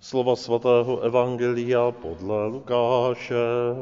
Slova svatého evangelia podle Lukáše.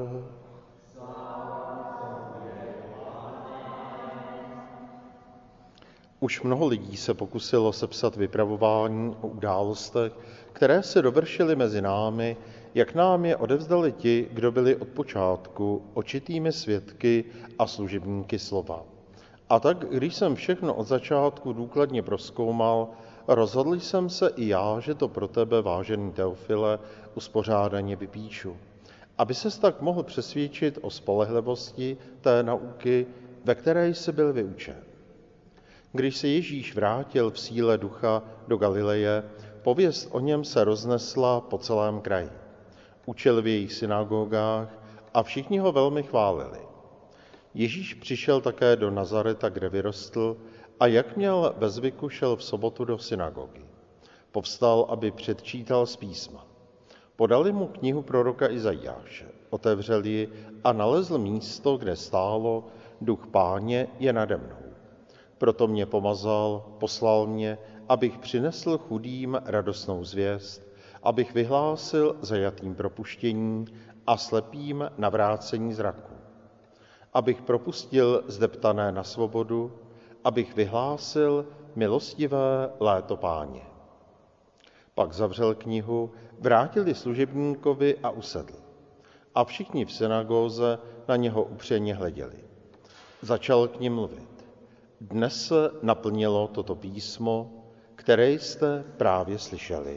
Už mnoho lidí se pokusilo sepsat vypravování o událostech, které se dovršily mezi námi, jak nám je odevzdali ti, kdo byli od počátku očitými svědky a služebníky slova. A tak, když jsem všechno od začátku důkladně prozkoumal, rozhodl jsem se i já, že to pro tebe, vážený Teofile, uspořádaně vypíšu, aby ses tak mohl přesvědčit o spolehlivosti té nauky, ve které jsi byl vyučen. Když se Ježíš vrátil v síle ducha do Galileje, pověst o něm se roznesla po celém kraji. Učil v jejich synagogách a všichni ho velmi chválili. Ježíš přišel také do Nazareta, kde vyrostl, a jak měl ve zvyku, šel v sobotu do synagogy. Povstal, aby předčítal z písma. Podali mu knihu proroka Izajáše, otevřel ji a nalezl místo, kde stálo: Duch Páně je nade mnou. Proto mě pomazal, poslal mě, abych přinesl chudým radostnou zvěst, abych vyhlásil zajatým propuštění a slepým navrácení zraku, abych propustil zdeptané na svobodu, abych vyhlásil milostivé léto Páně. Pak zavřel knihu, vrátil ji služebníkovi a usedl. A všichni v synagóze na něho upřeně hleděli. Začal k nim mluvit. Dnes se naplnilo toto písmo, které jste právě slyšeli.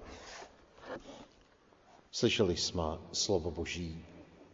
Slyšeli jsme slovo Boží.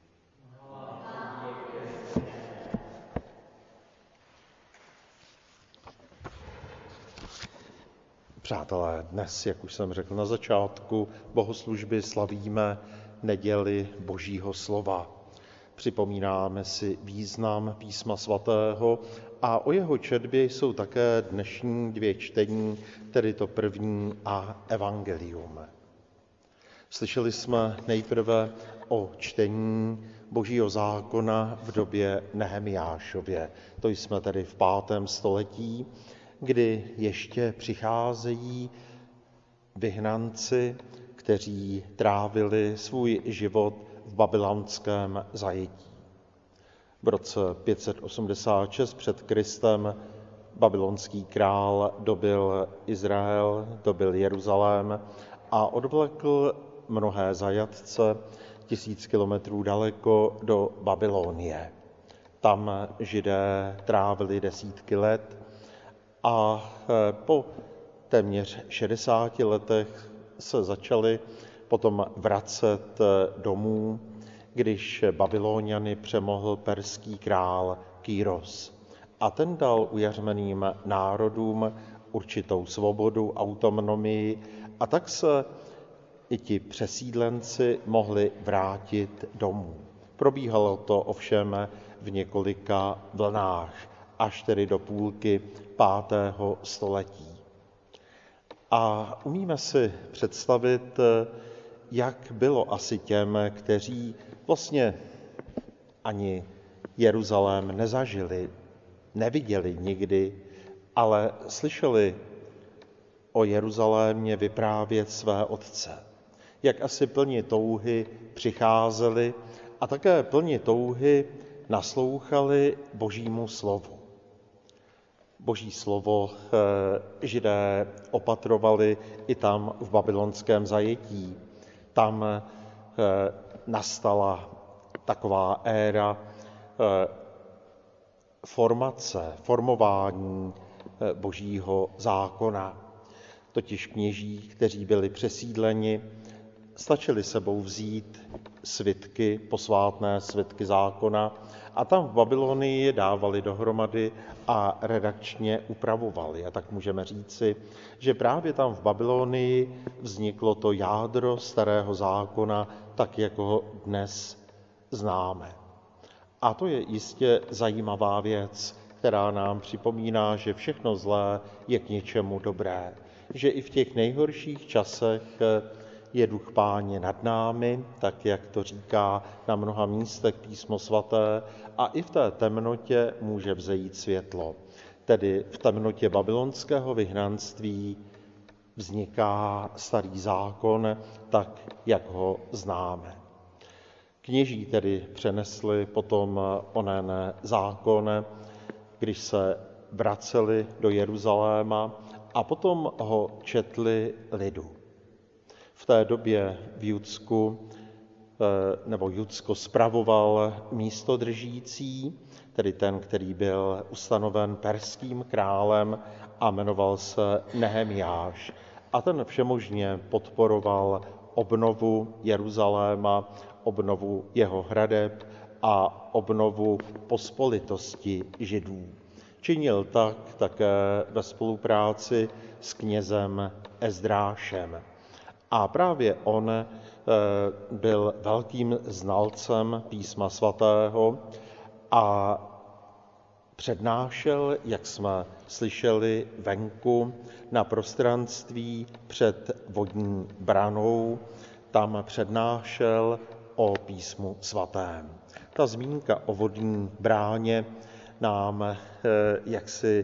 Přátelé, dnes, jak už jsem řekl na začátku bohoslužby, slavíme neděli Božího slova. Připomínáme si význam písma svatého a o jeho četbě jsou také dnešní dvě čtení, tedy to první a evangelium. Slyšeli jsme nejprve o čtení Božího zákona v době Nehemiášově. To jsme tedy v 5. století, kdy ještě přicházejí vyhnanci, kteří trávili svůj život v babylonském zajetí. V roce 586 před Kristem babylonský král dobyl Izrael, dobyl Jeruzalém a odvlekl mnohé zajatce 1000 kilometrů daleko do Babylonie. Tam Židé trávili desítky let a po téměř 60 letech se začali potom vracet domů, když Babyloniany přemohl perský král Kýros. A ten dal ujařmeným národům určitou svobodu, autonomii, a tak se i ti přesídlenci mohli vrátit domů. Probíhalo to ovšem v několika vlnách, až tedy do půlky 5. století. A umíme si představit, jak bylo asi těm, kteří vlastně ani Jeruzalém nezažili, neviděli nikdy, ale slyšeli o Jeruzalémě vyprávět své otce. Jak asi plni touhy přicházeli a také plni touhy naslouchali Božímu slovu. Boží slovo Židé opatrovali i tam v babylonském zajetí. Tam nastala taková éra formování Božího zákona. Totiž kněží, kteří byli přesídleni, stačili sebou vzít svitky, posvátné svitky zákona, a tam v Babylonii je dávali dohromady a redakčně upravovali. A tak můžeme říci, že právě tam v Babylonii vzniklo to jádro starého zákona, tak jako ho dnes známe. A to je jistě zajímavá věc, která nám připomíná, že všechno zlé je k něčemu dobré. Že i v těch nejhorších časech je Duch Páně nad námi, tak jak to říká na mnoha místech písmo svaté, a i v té temnotě může vzejít světlo. Tedy v temnotě babylonského vyhnanství vzniká Starý zákon tak, jak ho známe. Kněží tedy přenesli potom onen zákon, když se vraceli do Jeruzaléma a potom ho četli lidu. V té době v Judsku, nebo Judsko spravoval místodržící, tedy ten, který byl ustanoven perským králem a jmenoval se Nehemiáš. A ten všemožně podporoval obnovu Jeruzaléma, obnovu jeho hradeb a obnovu pospolitosti Židů. Činil tak také ve spolupráci s knězem Ezdrášem. A právě on byl velkým znalcem písma svatého a přednášel, jak jsme slyšeli venku, na prostranství před vodní branou, tam přednášel o písmu svatém. Ta zmínka o vodní bráně nám jaksi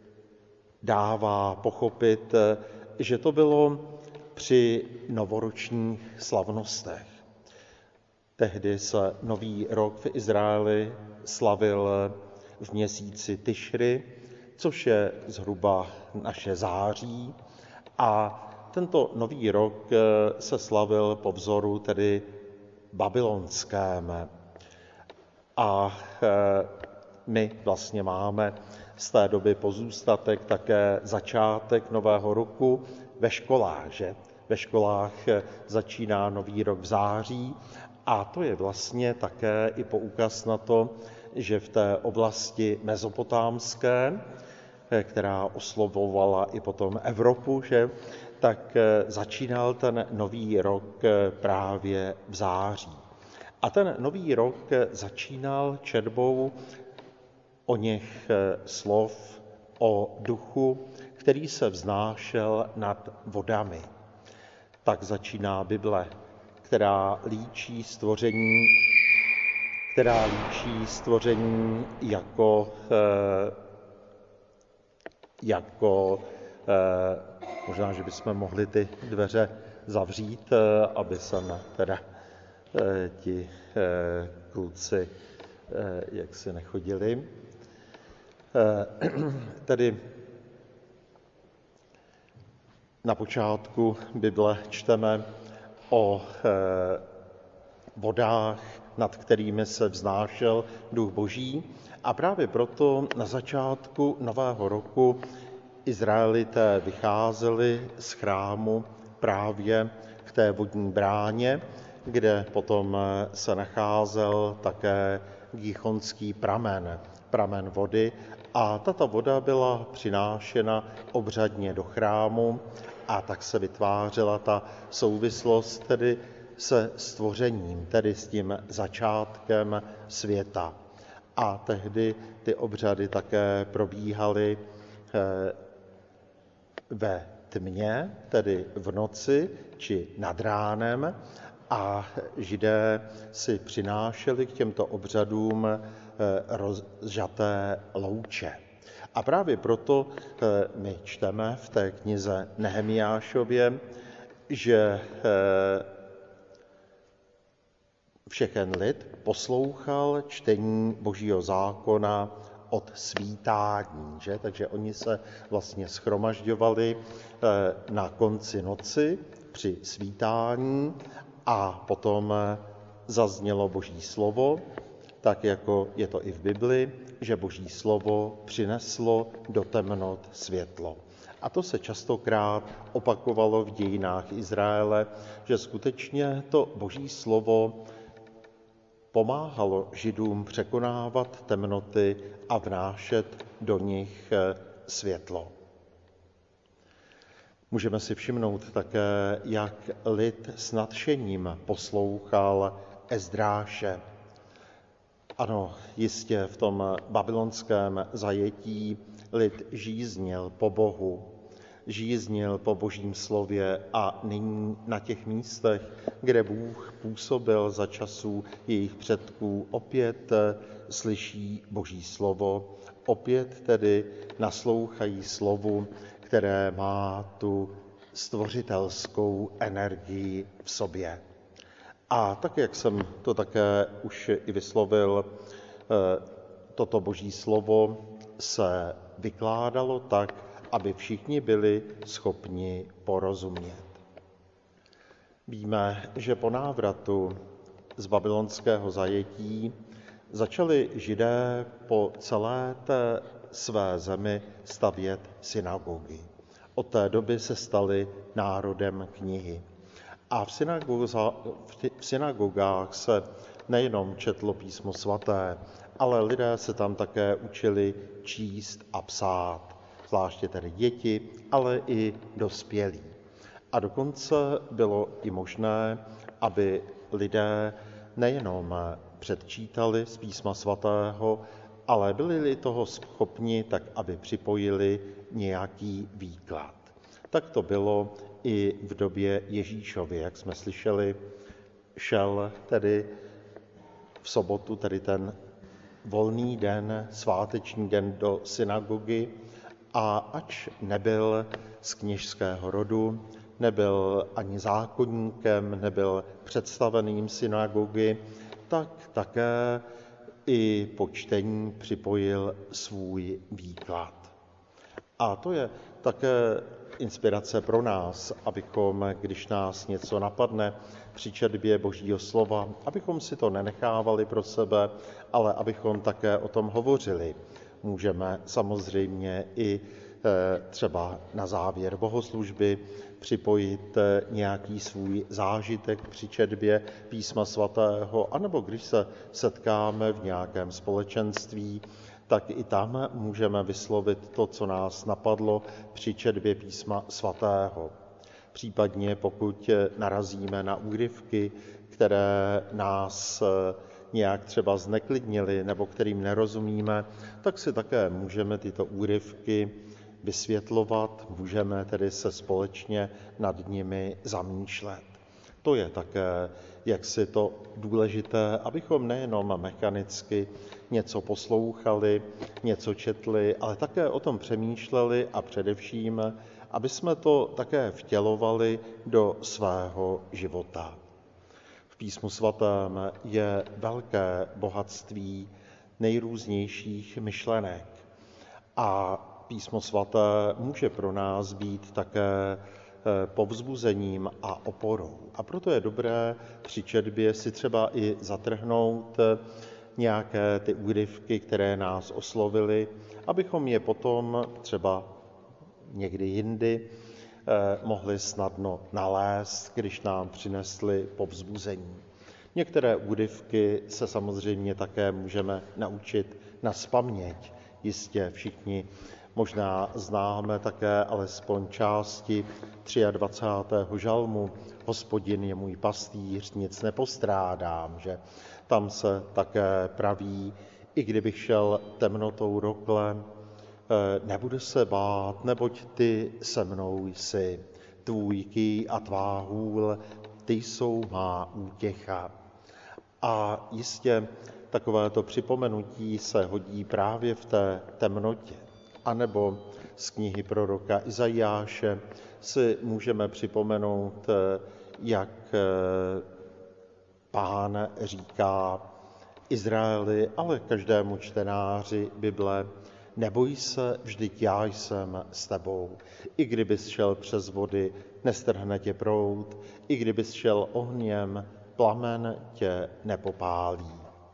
dává pochopit, že to bylo při novoročních slavnostech. Tehdy se Nový rok v Izraeli slavil v měsíci Tišri, což je zhruba naše září. A tento Nový rok se slavil po vzoru tedy babylonském. A my vlastně máme z té doby pozůstatek také začátek Nového roku ve školách, že? Ve školách začíná Nový rok v září a to je vlastně také i poukaz na to, že v té oblasti mezopotámské, která oslovovala i potom Evropu, že? Tak začínal ten Nový rok právě v září. A ten Nový rok začínal četbou o něch slov o duchu, který se vznášel nad vodami. Tak začíná Bible, která líčí stvoření jako možná, že bychom mohli ty dveře zavřít, aby sem teda ti kluci jak si nechodili. Tedy na počátku Bible čteme o vodách, nad kterými se vznášel duch Boží. A právě proto na začátku Nového roku Izraelité vycházeli z chrámu právě k té vodní bráně, kde potom se nacházel také Gíchonský pramen vody. A tato voda byla přinášena obřadně do chrámu a tak se vytvářela ta souvislost tedy se stvořením, tedy s tím začátkem světa. A tehdy ty obřady také probíhaly ve tmě, tedy v noci či nad ránem, a Židé si přinášeli k těmto obřadům rozžaté louče. A právě proto my čteme v té knize Nehemiášově, že všechen lid poslouchal čtení Božího zákona od svítání, že? Takže oni se vlastně shromažďovali na konci noci při svítání a potom zaznělo Boží slovo, tak jako je to i v Bibli, že Boží slovo přineslo do temnot světlo. A to se častokrát opakovalo v dějinách Izraele, že skutečně to Boží slovo pomáhalo Židům překonávat temnoty a vnášet do nich světlo. Můžeme si všimnout také, jak lid s nadšením poslouchal Ezdráše. Ano, jistě v tom babylonském zajetí lid žíznil po Bohu, žíznil po Božím slově a nyní na těch místech, kde Bůh působil za časů jejich předků, opět slyší Boží slovo, opět tedy naslouchají slovu, které má tu stvořitelskou energii v sobě. A tak, jak jsem to také už i vyslovil, toto Boží slovo se vykládalo tak, aby všichni byli schopni porozumět. Víme, že po návratu z babylonského zajetí začali Židé po celé té své zemi stavět synagogy. Od té doby se stali národem knihy. A v synagogách se nejenom četlo písmo svaté, ale lidé se tam také učili číst a psát, zvláště tedy děti, ale i dospělí. A dokonce bylo i možné, aby lidé nejenom předčítali z písma svatého, ale byli toho schopni, tak aby připojili nějaký výklad. Tak to bylo i v době Ježíšovy, jak jsme slyšeli, šel tedy v sobotu, tedy ten volný den, sváteční den do synagogy a ač nebyl z kněžského rodu, nebyl ani zákonníkem, nebyl představeným synagogy, tak také i po čtení připojil svůj výklad. A to je také inspirace pro nás, abychom, když nás něco napadne při četbě Božího slova, abychom si to nenechávali pro sebe, ale abychom také o tom hovořili. Můžeme samozřejmě i třeba na závěr bohoslužby připojit nějaký svůj zážitek při četbě písma svatého, anebo když se setkáme v nějakém společenství, tak i tam můžeme vyslovit to, co nás napadlo při četbě písma svatého. Případně pokud narazíme na úryvky, které nás nějak třeba zneklidnily nebo kterým nerozumíme, tak si také můžeme tyto úryvky vysvětlovat, můžeme tedy se společně nad nimi zamýšlet. To je také jaksi to důležité, abychom nejenom mechanicky něco poslouchali, něco četli, ale také o tom přemýšleli a především, aby jsme to také vtělovali do svého života. V písmu svatém je velké bohatství nejrůznějších myšlenek a písmo svaté může pro nás být také povzbuzením a oporou. A proto je dobré při četbě si třeba i zatrhnout nějaké ty úryvky, které nás oslovily, abychom je potom třeba někdy jindy mohli snadno nalézt, když nám přinesly povzbuzení. Některé úryvky se samozřejmě také můžeme naučit nazpaměť. Jistě všichni možná známe také alespoň části 23. žalmu. Hospodin je můj pastýř, nic nepostrádám, že tam se také praví, i kdybych šel temnotou rokle, nebudu se bát, neboť ty se mnou jsi. Tvůj kýj a tvá hůl, ty jsou má útěcha. A jistě takovéto připomenutí se hodí právě v té temnotě. A nebo z knihy proroka Izajáše si můžeme připomenout, jak Pán říká Izraeli, ale každému čtenáři Bible, neboj se, vždyť já jsem s tebou. I kdybys šel přes vody, nestrhne tě proud, i kdybys šel ohněm, plamen tě nepopálí.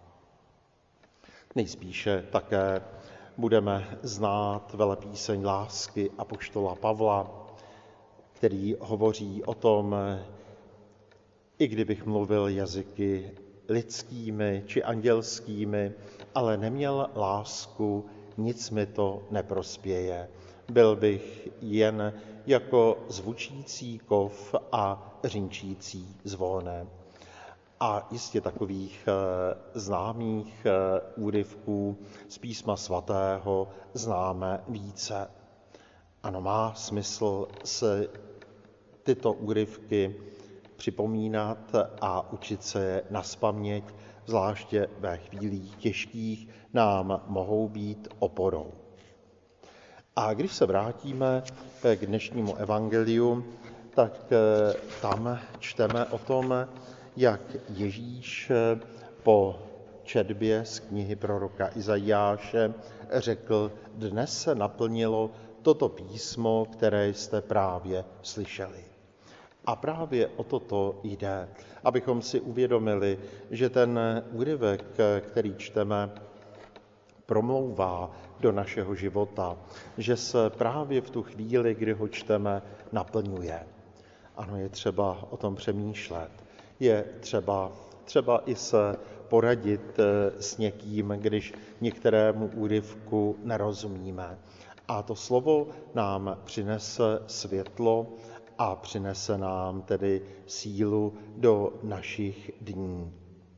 Nejspíše také budeme znát velepíseň lásky apoštola Pavla, který hovoří o tom, i kdybych mluvil jazyky lidskými či andělskými, ale neměl lásku, nic mi to neprospěje. Byl bych jen jako zvučící kov a řinčící zvonem. A jistě takových známých úryvků z písma svatého známe více. Ano, má smysl se tyto úryvky připomínat a učit se je nazpaměť, zvláště ve chvílích těžkých nám mohou být oporou. A když se vrátíme k dnešnímu evangeliu, tak tam čteme o tom, jak Ježíš po četbě z knihy proroka Izajáše řekl: dnes se naplnilo toto písmo, které jste právě slyšeli. A právě o toto jde, abychom si uvědomili, že ten úryvek, který čteme, promlouvá do našeho života, že se právě v tu chvíli, kdy ho čteme, naplňuje. Ano, je třeba o tom přemýšlet. Je třeba i se poradit s někým, když některému úryvku nerozumíme. A to slovo nám přinese světlo a přinese nám tedy sílu do našich dní.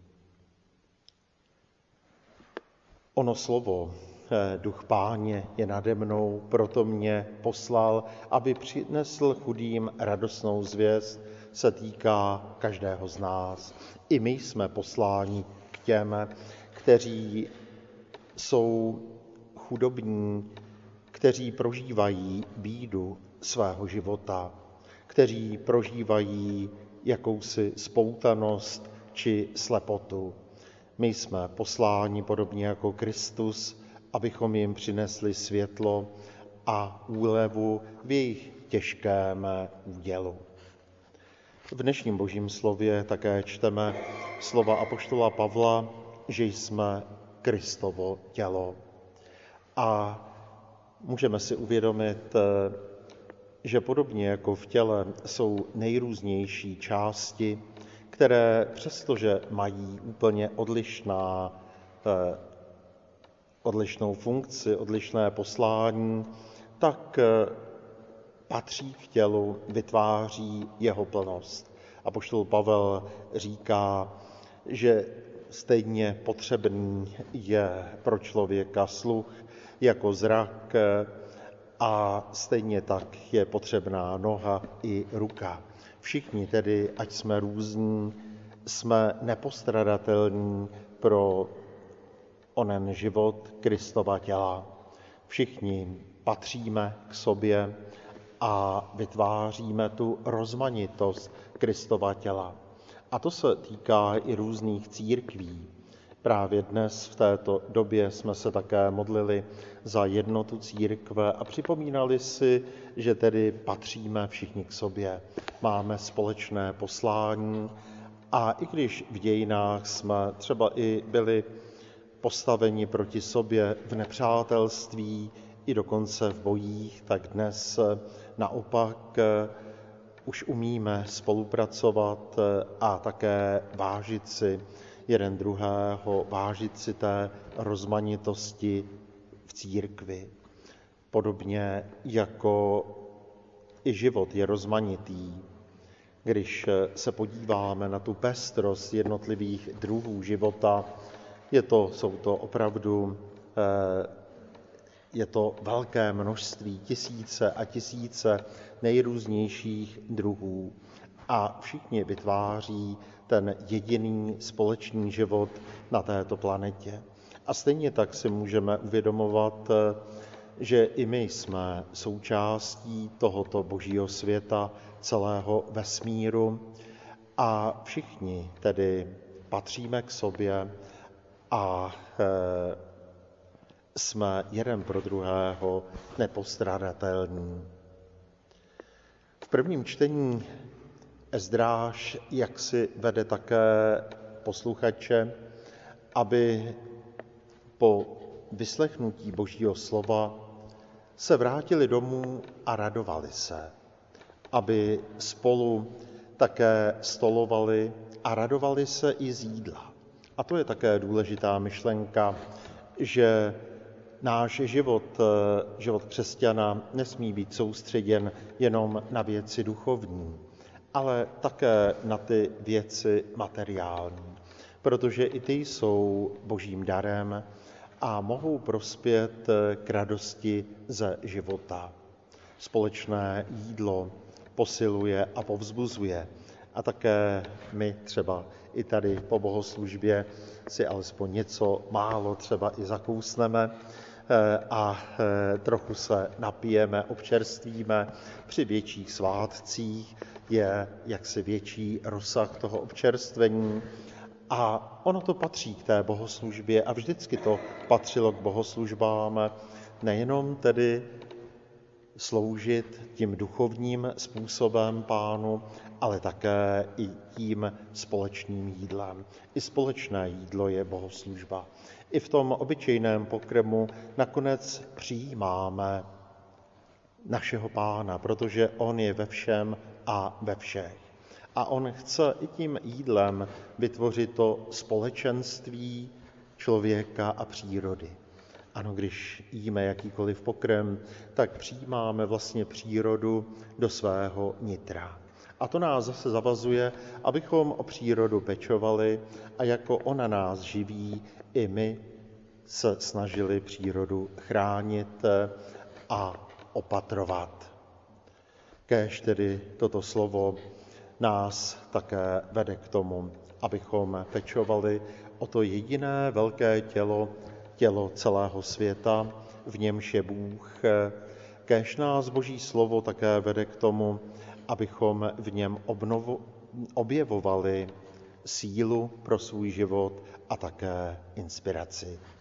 Ono slovo, Duch Páně je nade mnou, proto mě poslal, aby přinesl chudým radostnou zvěst, se týká každého z nás. I my jsme posláni k těm, kteří jsou chudobní, kteří prožívají bídu svého života, kteří prožívají jakousi spoutanost či slepotu. My jsme posláni podobně jako Kristus, abychom jim přinesli světlo a úlevu v jejich těžkém údělu. V dnešním božím slově také čteme slova apoštola Pavla, že jsme Kristovo tělo. A můžeme si uvědomit, že podobně jako v těle jsou nejrůznější části, které přestože mají úplně odlišnou funkci, odlišné poslání, tak patří k tělu, vytváří jeho plnost. Apoštol Pavel říká, že stejně potřebný je pro člověka sluch jako zrak a stejně tak je potřebná noha i ruka. Všichni tedy, ať jsme různí, jsme nepostradatelní pro onen život Kristova těla. Všichni patříme k sobě a vytváříme tu rozmanitost Kristova těla. A to se týká i různých církví. Právě dnes v této době jsme se také modlili za jednotu církve a připomínali si, že tedy patříme všichni k sobě. Máme společné poslání a i když v dějinách jsme třeba i byli postaveni proti sobě v nepřátelství i dokonce v bojích, tak dnes naopak už umíme spolupracovat a také vážit si jeden druhého, vážit si té rozmanitosti v církvi. Podobně jako i život je rozmanitý. Když se podíváme na tu pestrost jednotlivých druhů života, je to velké množství, tisíce a tisíce nejrůznějších druhů a všichni vytváří ten jediný společný život na této planetě. A stejně tak si můžeme uvědomovat, že i my jsme součástí tohoto božího světa, celého vesmíru a všichni tedy patříme k sobě a jsme jeden pro druhého nepostradatelní. V prvním čtení Ezdráš jaksi vede také posluchače, aby po vyslechnutí Božího slova se vrátili domů a radovali se, aby spolu také stolovali a radovali se i z jídla. A to je také důležitá myšlenka, že náš život křesťana nesmí být soustředěn jenom na věci duchovní, ale také na ty věci materiální, protože i ty jsou božím darem a mohou prospět k radosti ze života. Společné jídlo posiluje a povzbuzuje. A také my třeba i tady po bohoslužbě si alespoň něco málo třeba i zakousneme a trochu se napijeme, občerstvíme. Při větších svátcích je jaksi větší rozsah toho občerstvení a ono to patří k té bohoslužbě a vždycky to patřilo k bohoslužbám, nejenom tedy sloužit tím duchovním způsobem Pánu, ale také i tím společným jídlem. I společné jídlo je bohoslužba. I v tom obyčejném pokrmu nakonec přijímáme našeho Pána, protože on je ve všem a ve všech. A on chce i tím jídlem vytvořit to společenství člověka a přírody. Ano, když jíme jakýkoliv pokrm, tak přijímáme vlastně přírodu do svého nitra. A to nás zase zavazuje, abychom o přírodu pečovali a jako ona nás živí, i my se snažili přírodu chránit a opatrovat. Kéž tedy toto slovo nás také vede k tomu, abychom pečovali o to jediné velké tělo celého světa, v němž je Bůh. Kéž nás Boží slovo také vede k tomu, abychom v něm objevovali sílu pro svůj život a také inspiraci.